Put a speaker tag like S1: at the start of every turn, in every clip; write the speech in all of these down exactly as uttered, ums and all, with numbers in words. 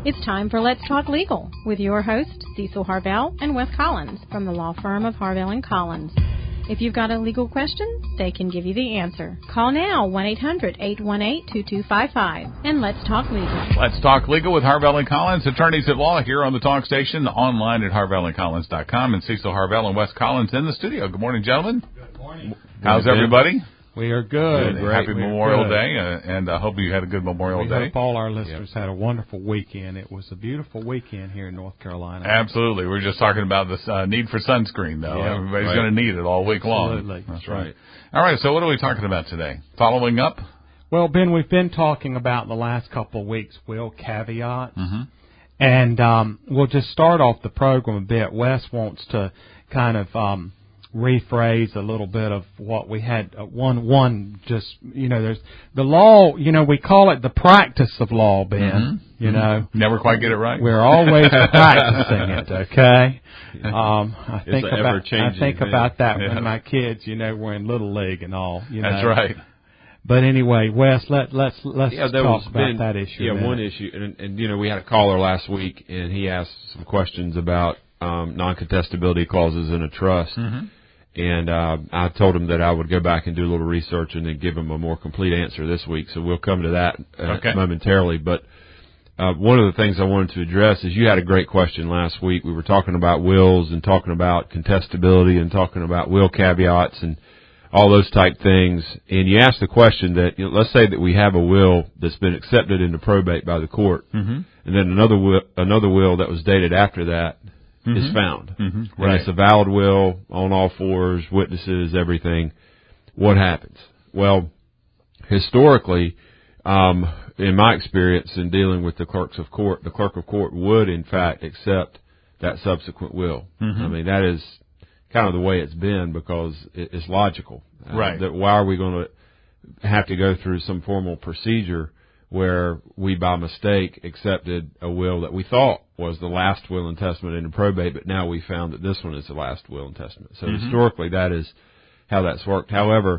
S1: It's time for Let's Talk Legal with your hosts, Cecil Harvell and Wes Collins from the law firm of Harvell and Collins. If you've got a legal question, they can give you the answer. Call now, one eight hundred, eight one eight, two two five five, and Let's Talk Legal.
S2: Let's Talk Legal with Harvell and Collins, attorneys at law here on the talk station, online at harvell and collins dot com, and Cecil Harvell and Wes Collins in the studio. Good morning, gentlemen.
S3: Good morning.
S2: How's everybody?
S3: We are good.
S2: good. Happy
S3: We're
S2: Memorial
S3: good.
S2: Day, uh, and I hope you had a good Memorial
S3: we
S2: Day.
S3: hope all our listeners yep. had a wonderful weekend. It was a beautiful weekend here in North Carolina.
S2: Absolutely. We're just talking about the uh, need for sunscreen, though.
S3: Yeah,
S2: Everybody's
S3: right.
S2: going to need it all week long.
S3: Absolutely.
S2: That's right. All right, so what are we talking about today? Following up?
S3: Well, Ben, we've been talking about the last couple of weeks will caveats.
S2: Mm-hmm.
S3: And um, we'll just start off the program a bit. Wes wants to kind of um, rephrase a little bit of what we had. Uh, one, one, just, you know, there's the law, you know, we call it the practice of law, Ben,
S2: mm-hmm.
S3: you know.
S2: Never quite get it right.
S3: We're always practicing it, okay? Um, I think about I think thing. about that yeah. when my kids, you know, were in Little League and all, you know.
S2: That's right.
S3: But anyway, Wes, let, let's let's
S4: yeah, there
S3: talk
S4: was
S3: about
S4: been,
S3: that issue.
S4: Yeah, one issue, and, and, you know, we had a caller last week, and he asked some questions about um, non-contestability clauses in a trust.
S2: Mm-hmm.
S4: And uh, I told him that I would go back and do a little research and then give him a more complete answer this week. So we'll come to that uh,
S2: okay.
S4: momentarily. But uh, one of the things I wanted to address is you had a great question last week. We were talking about wills and talking about contestability and talking about will caveats and all those type things. And you asked the question that, you know, let's say that we have a will that's been accepted into probate by the court,
S2: mm-hmm.
S4: and then another will, another will that was dated after that
S2: mm-hmm.
S4: is found.
S2: Mm-hmm.
S4: And
S2: right.
S4: it's a valid will on all fours, witnesses, everything. What happens? Well, historically, um, in my experience in dealing with the clerks of court, the clerk of court would, in fact, accept that subsequent will.
S2: Mm-hmm.
S4: I mean, that is kind of the way it's been because it's logical. Uh,
S2: right.
S4: That why are we going to have to go through some formal procedure where we, by mistake, accepted a will that we thought was the last will and testament in the probate, but now we found that this one is the last will and testament. So
S2: mm-hmm.
S4: historically, that is how that's worked. However,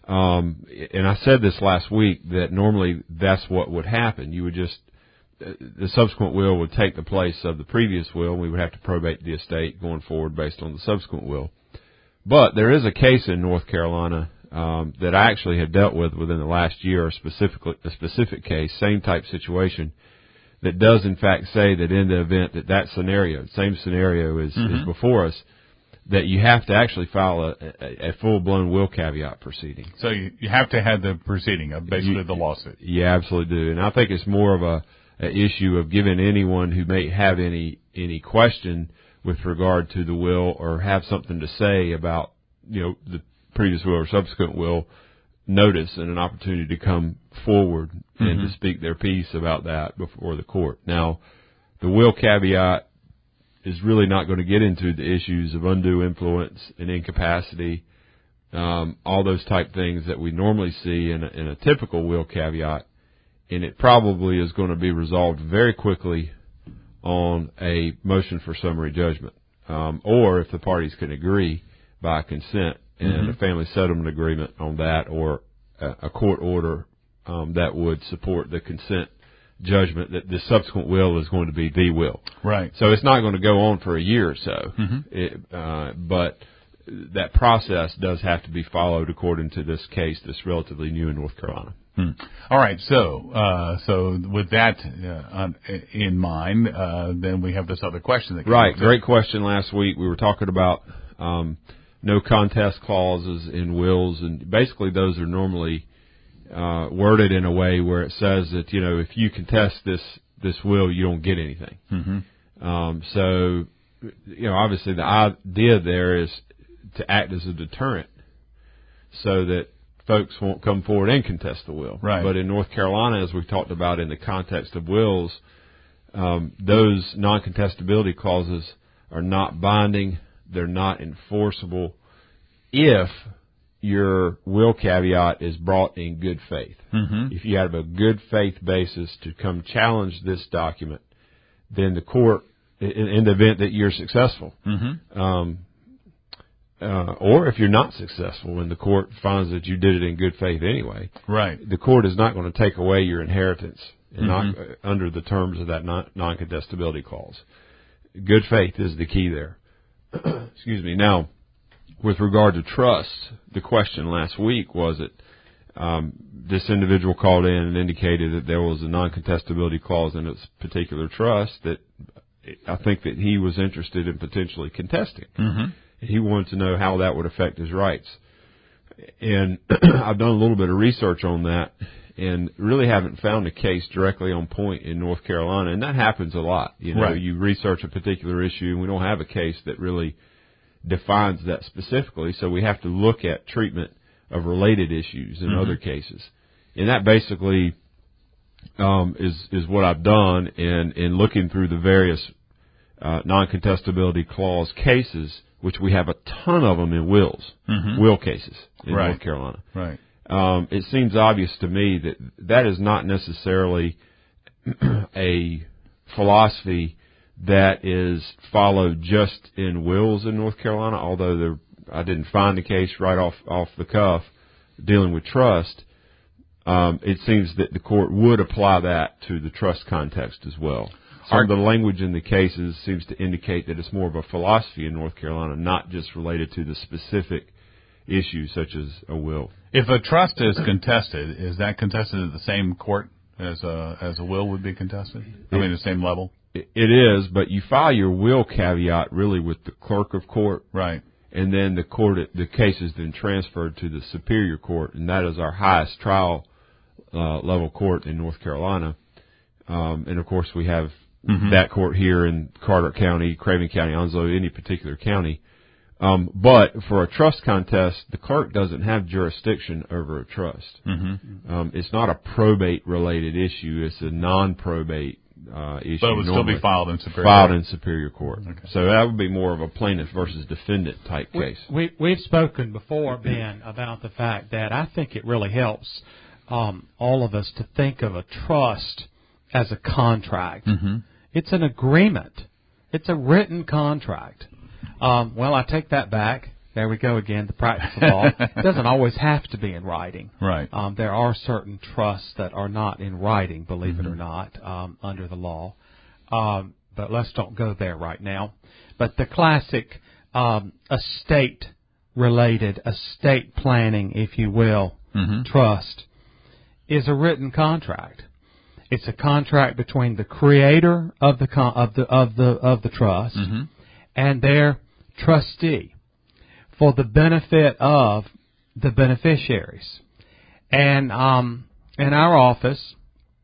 S4: um, and I said this last week, that normally that's what would happen. You would just, the subsequent will would take the place of the previous will, and we would have to probate the estate going forward based on the subsequent will. But there is a case in North Carolina um, that I actually have dealt with within the last year, specifically a specific case, same type situation, that does in fact say that in the event that that scenario, same scenario is,
S2: mm-hmm.
S4: is before us, that you have to actually file a, a, a full-blown will caveat proceeding.
S2: So you, you have to have the proceeding of basically you, the lawsuit.
S4: You absolutely do. And I think it's more of a, a issue of giving anyone who may have any any question with regard to the will or have something to say about, you know, the previous will or subsequent will, notice and an opportunity to come forward mm-hmm. and to speak their piece about that before the court. Now, the will caveat is really not going to get into the issues of undue influence and incapacity, um, all those type things that we normally see in a, in a typical will caveat, and it probably is going to be resolved very quickly on a motion for summary judgment, um, or if the parties can agree by consent and
S2: mm-hmm.
S4: a family settlement agreement on that, or a, a court order um, that would support the consent judgment that the subsequent will is going to be the will.
S2: Right.
S4: So it's not going to go on for a year or so,
S2: mm-hmm.
S4: it, uh, but that process does have to be followed according to this case that's relatively new in North Carolina.
S2: Hmm. All right, so uh, so with that uh, in mind, uh, then we have this other question that came
S4: right.
S2: up.
S4: Great question. Last week we were talking about um, no contest clauses in wills, and basically those are normally uh, worded in a way where it says that, you know, if you contest this this will, you don't get anything.
S2: Mm-hmm.
S4: Um, so, you know, obviously the idea there is to act as a deterrent, so that folks won't come forward and contest the will.
S2: Right.
S4: But in North Carolina, as we've talked about in the context of wills, um, those non-contestability clauses are not binding. They're not enforceable if your will caveat is brought in good faith.
S2: Mm-hmm.
S4: If you have a good faith basis to come challenge this document, then the court, in, in the event that you're successful,
S2: mm-hmm.
S4: um, Uh, or if you're not successful and the court finds that you did it in good faith anyway,
S2: right,
S4: the court is not going to take away your inheritance and
S2: Mm-hmm.
S4: not uh, under the terms of that non- non-contestability clause. Good faith is the key there. Excuse me. Now, with regard to trust, the question last week was that um, this individual called in and indicated that there was a non-contestability clause in its particular trust that I think that he was interested in potentially contesting.
S2: Mm-hmm.
S4: He wanted to know how that would affect his rights. And I've done a little bit of research on that and really haven't found a case directly on point in North Carolina. And that happens a lot. You know,
S2: right.
S4: You research a particular issue and we don't have a case that really defines that specifically. So we have to look at treatment of related issues in mm-hmm. other cases. And that basically um, is, is what I've done in, in looking through the various uh, non-contestability clause cases, which we have a ton of them in wills, mm-hmm. will cases in
S2: right.
S4: North Carolina.
S2: Right.
S4: Um, it seems obvious to me that that is not necessarily a philosophy that is followed just in wills in North Carolina, although there, I didn't find a case right off, off the cuff dealing with trust. Um, it seems that the court would apply that to the trust context as well. Some of the language in the cases seems to indicate that it's more of a philosophy in North Carolina, not just related to the specific issue such as a will.
S2: If a trust is contested, is that contested at the same court as a as a will would be contested? I mean, the same level?
S4: It is, but you file your will caveat really with the clerk of court.
S2: Right.
S4: And then the court, the case is then transferred to the superior court, and that is our highest trial uh, level court in North Carolina. Um, and, of course, we have mm-hmm. that court here in Carteret County, Craven County, Onslow, any particular county. Um, but for a trust contest, the clerk doesn't have jurisdiction over a trust.
S2: Mm-hmm.
S4: Um, it's not a probate-related issue. It's a non-probate uh, issue.
S2: But it would
S4: normally.
S2: still be filed in superior
S4: Filed
S2: court.
S4: in superior court.
S2: Okay.
S4: So that would be more of a plaintiff versus defendant type
S3: we,
S4: case.
S3: We, we've spoken before, Ben, about the fact that I think it really helps um, all of us to think of a trust as a contract.
S2: Mm-hmm.
S3: It's an agreement. It's a written contract. Um, well, I take that back. There we go again, the practice of law. It doesn't always have to be in writing.
S2: Right.
S3: Um, there are certain trusts that are not in writing, believe
S2: mm-hmm.
S3: it or not, um, under the law. Um, but let's don't go there right now. But the classic um, estate-related, estate planning, if you will,
S2: mm-hmm.
S3: trust is a written contract. It's a contract between the creator of the con- of the of the of the trust
S2: mm-hmm.
S3: and their trustee for the benefit of the beneficiaries. And um, in our office,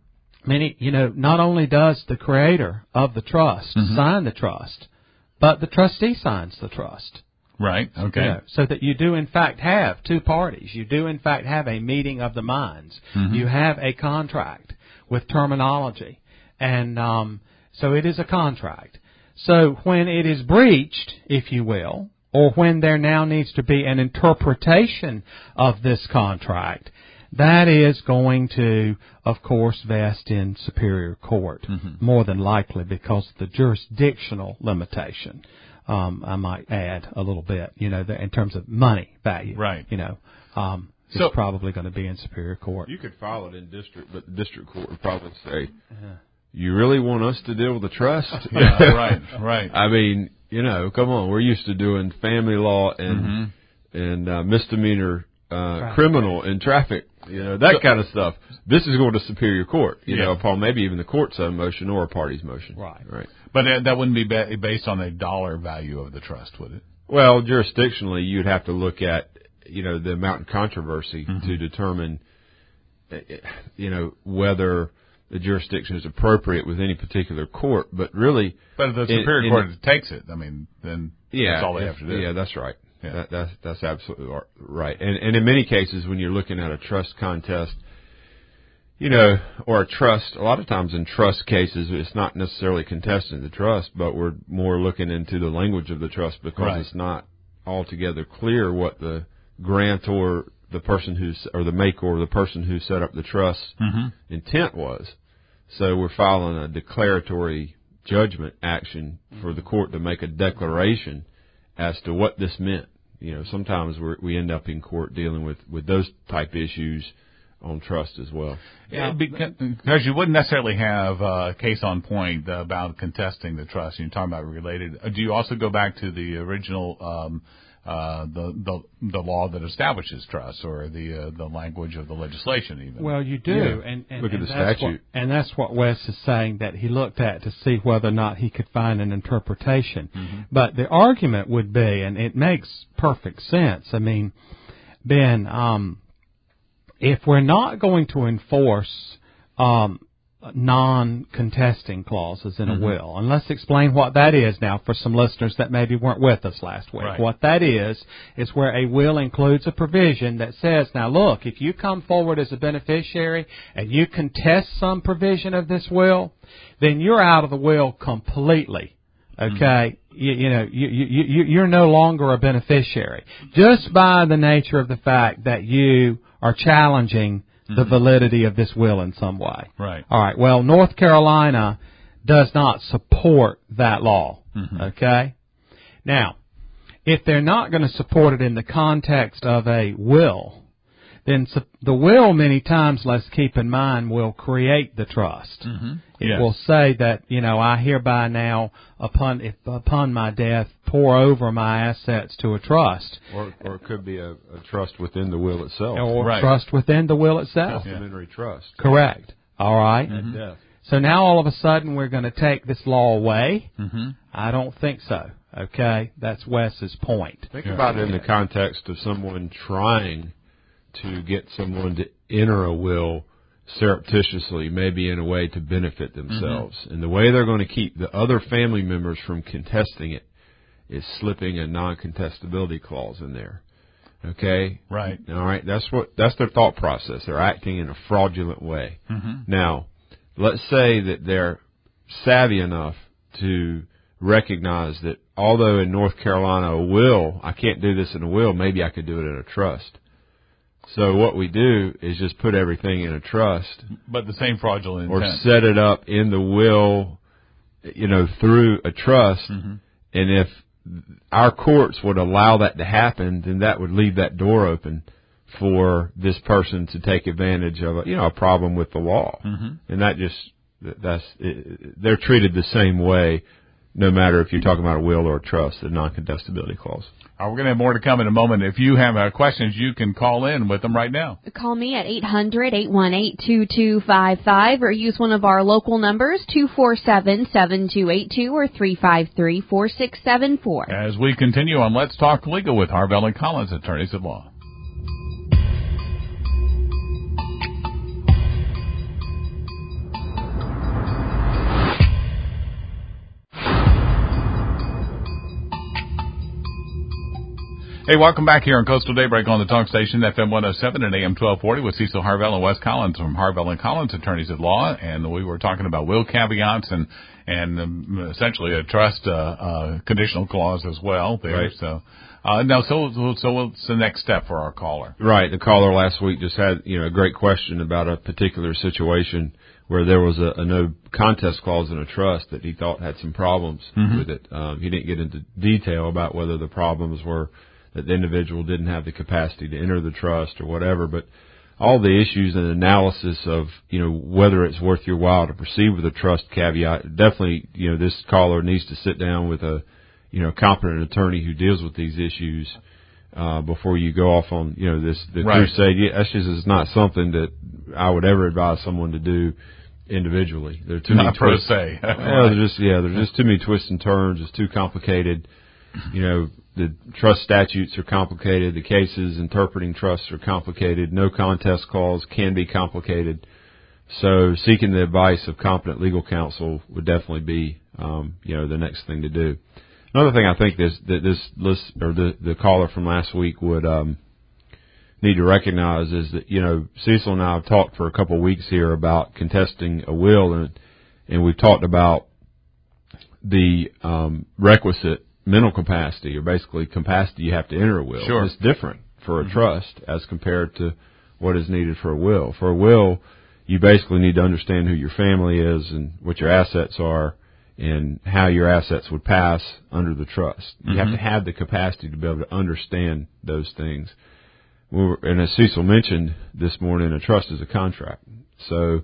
S3: many you know, not only does the creator of the trust
S2: mm-hmm.
S3: sign the trust, but the trustee signs the trust.
S2: Right. Okay.
S3: You know, so that you do in fact have two parties. You do in fact have a meeting of the minds.
S2: Mm-hmm.
S3: You have a contract with terminology. And um, so it is a contract. So when it is breached, if you will, or when there now needs to be an interpretation of this contract, that is going to, of course, vest in superior court, mm-hmm. more than likely because of the jurisdictional limitation. Um, I might add a little bit, you know, the, in terms of money value.
S2: Right.
S3: You know, um,
S2: so,
S3: it's probably going to be in superior court.
S4: You could file it in district, but the district court would probably say, uh-huh. you really want us to deal with the trust?
S2: Yeah, right, right.
S4: I mean, you know, come on. We're used to doing family law and mm-hmm. and uh, misdemeanor uh, criminal and traffic, you know, that so, kind of stuff. This is going to superior court, you yeah. know, upon maybe even the court's own motion or a party's motion.
S3: Right.
S4: Right.
S2: But uh, that wouldn't be ba- based on a dollar value of the trust, would it?
S4: Well, jurisdictionally, you'd have to look at, you know, the amount in controversy
S2: mm-hmm.
S4: to determine, you know, whether the jurisdiction is appropriate with any particular court. But really,
S2: but if the superior in, court in, takes it, I mean, then
S4: yeah,
S2: that's all they
S4: if,
S2: have to do.
S4: Yeah, that's right.
S2: Yeah.
S4: That, that's that's absolutely right. And and in many cases, when you're looking at a trust contest, you know, or a trust, a lot of times in trust cases, it's not necessarily contesting the trust, but we're more looking into the language of the trust because
S2: right.
S4: it's not altogether clear what the grantor, the person who's, or the maker, or the person who set up the trust
S2: mm-hmm.
S4: intent was. So we're filing a declaratory judgment action for the court to make a declaration as to what this meant. You know, sometimes we're, we end up in court dealing with, with those type issues on trust as well.
S2: Yeah, because, because you wouldn't necessarily have a case on point about contesting the trust. You're talking about related. Do you also go back to the original, um, uh, the, the the law that establishes trust, or the uh, the language of the legislation even?
S3: Well, you do.
S4: Yeah.
S3: And, and,
S4: Look at
S3: and
S4: the
S3: that's
S4: statute.
S3: What, and that's what Wes is saying, that he looked at to see whether or not he could find an interpretation. Mm-hmm. But the argument would be, and it makes perfect sense, I mean, Ben, um, if we're not going to enforce um, non-contesting clauses in mm-hmm. a will, and let's explain what that is now for some listeners that maybe weren't with us last week.
S2: Right.
S3: What that is, is where a will includes a provision that says, now look, if you come forward as a beneficiary and you contest some provision of this will, then you're out of the will completely. Okay, mm-hmm. you, you know, you, you, you, you're no longer a beneficiary just by the nature of the fact that you are challenging mm-hmm. the validity of this will in some way.
S2: Right.
S3: All right. Well, North Carolina does not support that law. Mm-hmm. Okay. Now, if they're not going to support it in the context of a will, then the will many times, let's keep in mind, will create the trust.
S2: Mm-hmm.
S3: It
S2: yes.
S3: will say that, you know, I hereby now, upon if upon my death, pour over my assets to a trust.
S4: Or, or it could be a, a trust within the will itself.
S3: Or
S2: right.
S3: trust within the will itself.
S4: Testamentary yeah. trust.
S3: Correct. All right.
S4: Mm-hmm. Death.
S3: So now all of a sudden we're going to take this law away?
S2: Mm-hmm.
S3: I don't think so. Okay? That's Wes's point.
S4: Think yeah. about it in the context of someone trying to get someone to enter a will surreptitiously, maybe in a way to benefit themselves. Mm-hmm. And the way they're going to keep the other family members from contesting it is slipping a non-contestability clause in there. Okay?
S2: Right.
S4: All right. That's what that's their thought process. They're acting in a fraudulent way.
S2: Mm-hmm.
S4: Now, let's say that they're savvy enough to recognize that although in North Carolina a will, I can't do this in a will, maybe I could do it in a trust. So what we do is just put everything in a trust.
S2: But the same fraudulent
S4: or
S2: intent.
S4: set it up in the will, you know, through a trust. Mm-hmm. And if our courts would allow that to happen, then that would leave that door open for this person to take advantage of a, you know, a problem with the law. Mm-hmm. And that just, that's, it, they're treated the same way, no matter if you're talking about a will or a trust, the non-contestability clause.
S2: Uh, we're going to have more to come in a moment. If you have uh, questions, you can call in with them right now.
S5: Call me at eight hundred, eight one eight, two two five five or use one of our local numbers, two four seven, seven two eight two or three five three, four six seven four.
S2: As we continue on Let's Talk Legal with Harvell and Collins, attorneys at law. Hey, welcome back here on Coastal Daybreak on the Talk Station, F M one oh seven and A M twelve forty with Cecil Harvell and Wes Collins from Harvell and Collins, attorneys at law. And we were talking about will caveats and, and um, essentially a trust uh, uh, conditional clause as well there.
S4: Right.
S2: So, uh, now, so, so what's the next step for our caller?
S4: Right. The caller last week just had, you know, a great question about a particular situation where there was a, a no contest clause in a trust that he thought had some problems mm-hmm. with it. Um, he didn't get into detail about whether the problems were that the individual didn't have the capacity to enter the trust or whatever, but all the issues and analysis of, you know, whether it's worth your while to proceed with a trust caveat, definitely, you know, this caller needs to sit down with a, you know, competent attorney who deals with these issues, uh, before you go off on, you know, this, the
S2: right.
S4: crusade. Yeah, that's just is not something that I would ever advise someone to do individually. There are too
S2: not
S4: many
S2: per
S4: twists.
S2: se.
S4: yeah, there's just, yeah, there's just too many twists and turns. It's too complicated. You know, the trust statutes are complicated. The cases interpreting trusts are complicated. No contest clause can be complicated. So seeking the advice of competent legal counsel would definitely be, um, you know, the next thing to do. Another thing I think this, that this list, or the, the caller from last week would, um, need to recognize is that, you know, Cecil and I have talked for a couple of weeks here about contesting a will, and, and we've talked about the, um, requisite mental capacity, or basically capacity you have to enter a will.
S2: Sure.
S4: It's different for a mm-hmm. trust as compared to what is needed for a will. For a will, you basically need to understand who your family is and what your assets are and how your assets would pass under the trust. You mm-hmm. have to have the capacity to be able to understand those things. we were, and as Cecil mentioned this morning, a trust is a contract. So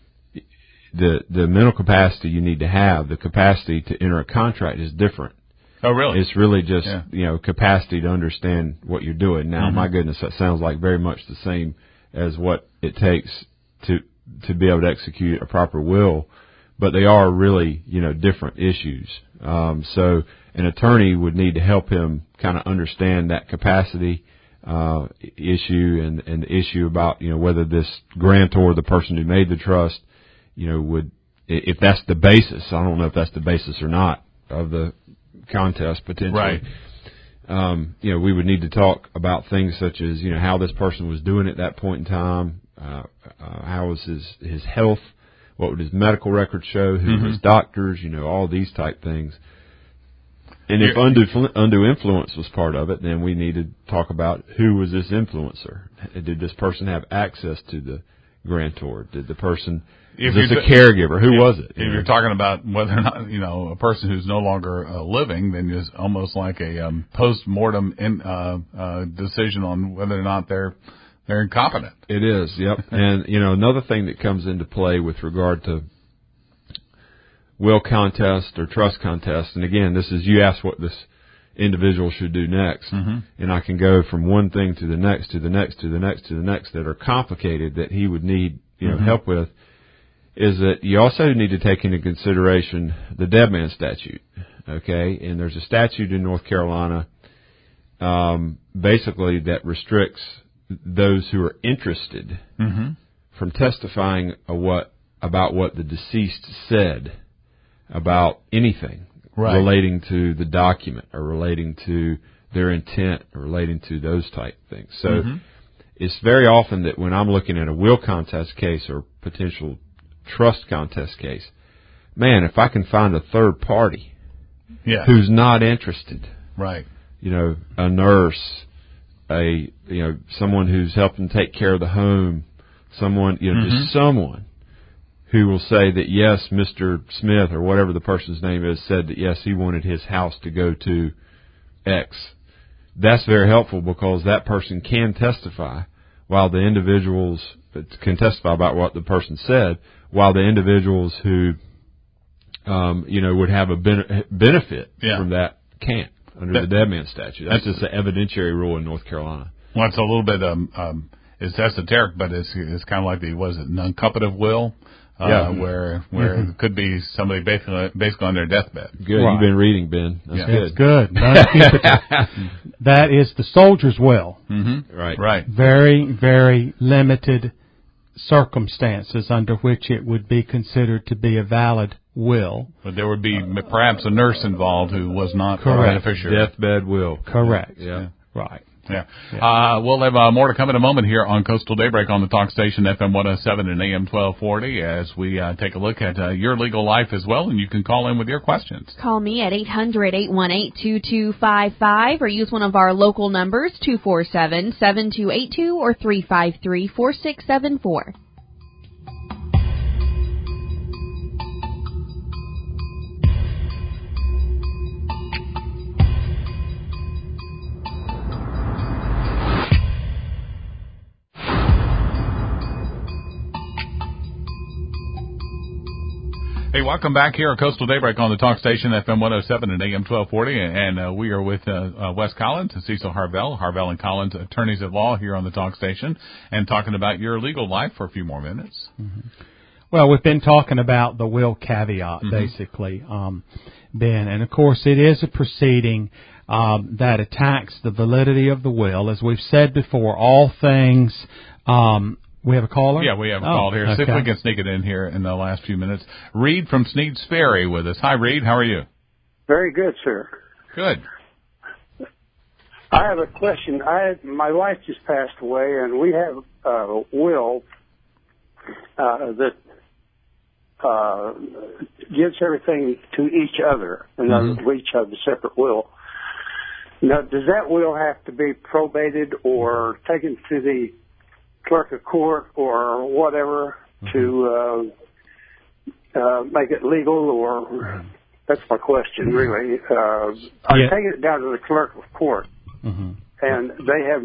S4: the the mental capacity you need to have, the capacity to enter a contract is different.
S2: Oh, really?
S4: It's really just,
S2: yeah.
S4: you know, capacity to understand what you're doing. Now, mm-hmm. my goodness, that sounds like very much the same as what it takes to to be able to execute a proper will, but they are really, you know, different issues. Um, so an attorney would need to help him kind of understand that capacity uh, issue and, and the issue about, you know, whether this grantor, the person who made the trust, you know, would, if that's the basis, I don't know if that's the basis or not of the contest potentially.
S2: Right.
S4: Um, you know, we would need to talk about things such as, you know, how this person was doing at that point in time, uh, uh, how was his, his health, what would his medical records show, who
S2: mm-hmm.
S4: were his doctors, you know, all these type things. And if undue, undue influence was part of it, then we need to talk about who was this influencer. Did this person have access to the grantor? Did the person,
S2: if
S4: was this a caregiver? Who
S2: if,
S4: was it?
S2: If you you're talking about whether or not, you know, a person who's no longer uh, living, then it's almost like a um, post-mortem in, uh, uh, decision on whether or not they're they're incompetent.
S4: It is, yep. And, you know, another thing that comes into play with regard to will contest or trust contest, and again, this is, you asked what this individual should do next,
S2: mm-hmm.
S4: and I can go from one thing to the next, to the next, to the next, to the next that are complicated that he would need, you know,
S2: mm-hmm.
S4: help with, is that you also need to take into consideration the dead man statute, okay? And there's a statute in North Carolina, um, basically that restricts those who are interested
S2: mm-hmm.
S4: from testifying a what, about what the deceased said about anything
S2: right.
S4: relating to the document or relating to their intent or relating to those type things. So
S2: mm-hmm.
S4: it's very often that when I'm looking at a will contest case or potential trust contest case, man, if I can find a third party
S2: yes.
S4: who's not interested,
S2: right?
S4: You know, a nurse, a you know someone who's helping take care of the home, someone you know
S2: mm-hmm.
S4: just someone who will say that yes, Mister Smith or whatever the person's name is said that yes, he wanted his house to go to X. That's very helpful because that person can testify while the individuals can testify about what the person said, while the individuals who, um, you know, would have a ben- benefit
S2: yeah.
S4: from that can't under
S2: that,
S4: the dead man statute. That's, that's just an evidentiary rule in North Carolina.
S2: Well, it's a little bit um, um, it's esoteric, but it's it's kind of like the was it non-covenant will. Uh,
S4: yeah.
S2: where where
S3: mm-hmm.
S2: it could be somebody basically basically on their deathbed.
S4: Good,
S3: right.
S4: You've been reading, Ben. That's
S2: yeah.
S3: That's
S4: good.
S3: good. That is the soldier's will.
S2: Mm-hmm.
S4: Right,
S2: right.
S3: Very, very limited circumstances under which it would be considered to be a valid will.
S2: But there would be perhaps a nurse involved who was not
S3: Correct.
S2: a beneficiary.
S4: Deathbed will.
S3: Correct.
S4: Yeah.
S3: yeah. Right.
S2: Yeah. yeah. Uh, we'll have uh, more to come in a moment here on Coastal Daybreak on the talk station F M one oh seven and A M twelve forty as we uh, take a look at uh, your legal life as well, and you can call in with your questions.
S5: Call me at eight hundred, eight one eight, two two five five or use one of our local numbers, two four seven, seven two eight two or three five three, four six seven four.
S2: Hey, welcome back here at Coastal Daybreak on the talk station F M one oh seven and A M twelve forty, and uh, we are with uh, uh, Wes Collins and Cecil Harvell, Harvell and Collins, attorneys at law here on the talk station, and talking about your legal life for a few more minutes.
S3: Mm-hmm. Well, we've been talking about the will caveat,
S2: mm-hmm.
S3: basically, um, Ben, and of course it is a proceeding um, that attacks the validity of the will. As we've said before, all things. Um, We have a caller?
S2: Yeah, we have a
S3: oh,
S2: call here. See
S3: okay.
S2: if we can sneak it in here in the last few minutes. Reed from Sneed's Ferry with us. Hi, Reed. How are you?
S6: Very good, sir.
S2: Good.
S6: I have a question. I my wife just passed away, and we have a will uh, that uh, gives everything to each other, and mm-hmm. we each have a separate will. Now, does that will have to be probated or taken to the clerk of court or whatever mm-hmm. to uh, uh, make it legal? Or that's my question, really. Uh, I
S3: yeah.
S6: take it down to the clerk of court,
S3: mm-hmm.
S6: and they have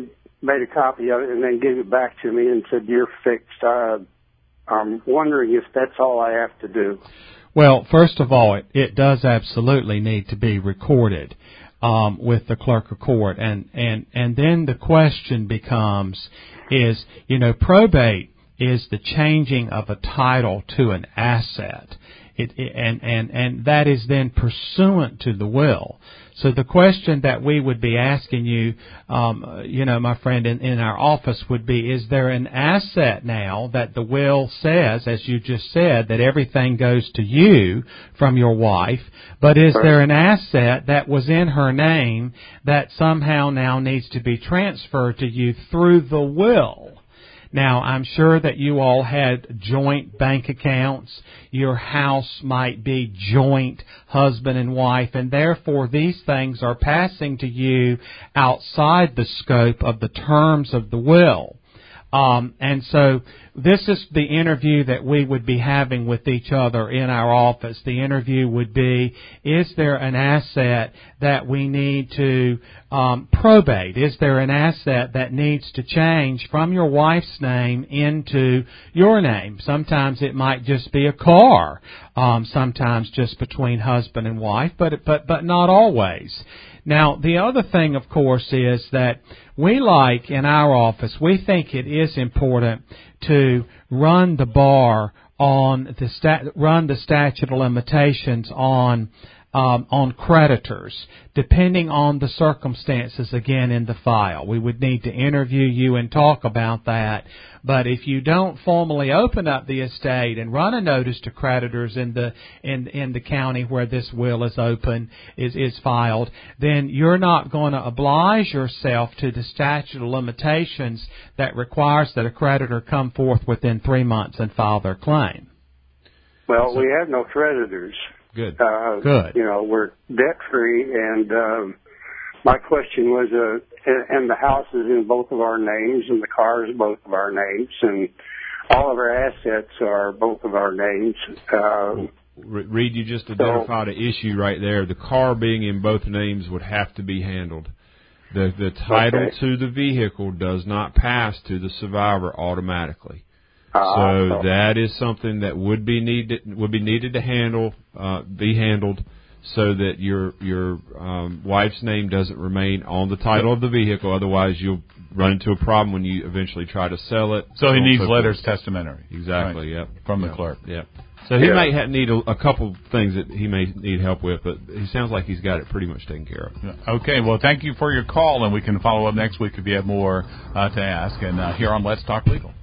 S6: made a copy of it and then gave it back to me and said, "You're fixed." Uh, I'm wondering if that's all I have to do.
S3: Well, first of all, it, it does absolutely need to be recorded um, with the clerk of court, and, and, and then the question becomes, is, you know, probate is the changing of a title to an asset. It, it, and, and, and that is then pursuant to the will. So the question that we would be asking you, um, you know, my friend, in, in our office would be, is there an asset now that the will says, as you just said, that everything goes to you from your wife, but is there an asset that was in her name that somehow now needs to be transferred to you through the will? Now, I'm sure that you all had joint bank accounts. Your house might be joint husband and wife, and therefore these things are passing to you outside the scope of the terms of the will. Um, and so this is the interview that we would be having with each other in our office. The interview would be, is there an asset that we need to um, probate? Is there an asset that needs to change from your wife's name into your name? Sometimes it might just be a car, um, sometimes just between husband and wife, but but but not always. Now, the other thing, of course, is that we like, in our office, we think it is important to run the bar on the stat, run the statute of limitations on um, on creditors, depending on the circumstances, again, in the file. We would need to interview you and talk about that. But if you don't formally open up the estate and run a notice to creditors in the in in the county where this will is open is is filed, then you're not going to oblige yourself to the statute of limitations that requires that a creditor come forth within three months and file their claim.
S6: Well, we have no creditors.
S4: Good.
S6: Uh,
S3: Good.
S6: You know, we're debt free, and um, my question was, uh, and the house is in both of our names, and the car is both of our names, and all of our assets are both of our names. Uh,
S4: Reed, you just identified an issue right there. The car being in both names would have to be handled. The the title
S6: okay.
S4: to the vehicle does not pass to the survivor automatically.
S6: Uh,
S4: So
S6: so
S4: that is something that would be needed would be needed to handle uh, be handled, so that your your um, wife's name doesn't remain on the title of the vehicle. Otherwise, you'll run into a problem when you eventually try to sell it.
S2: So he needs letters testamentary.
S4: Exactly.
S2: Right.
S4: Yep.
S2: From the
S4: yep.
S2: clerk.
S4: Yep. So he
S6: yeah.
S4: may ha- need a, a couple things that he may need help with, but he sounds like he's got it pretty much taken care of.
S2: Okay. Well, thank you for your call, and we can follow up next week if you have more uh, to ask. And uh, here on Let's Talk Legal.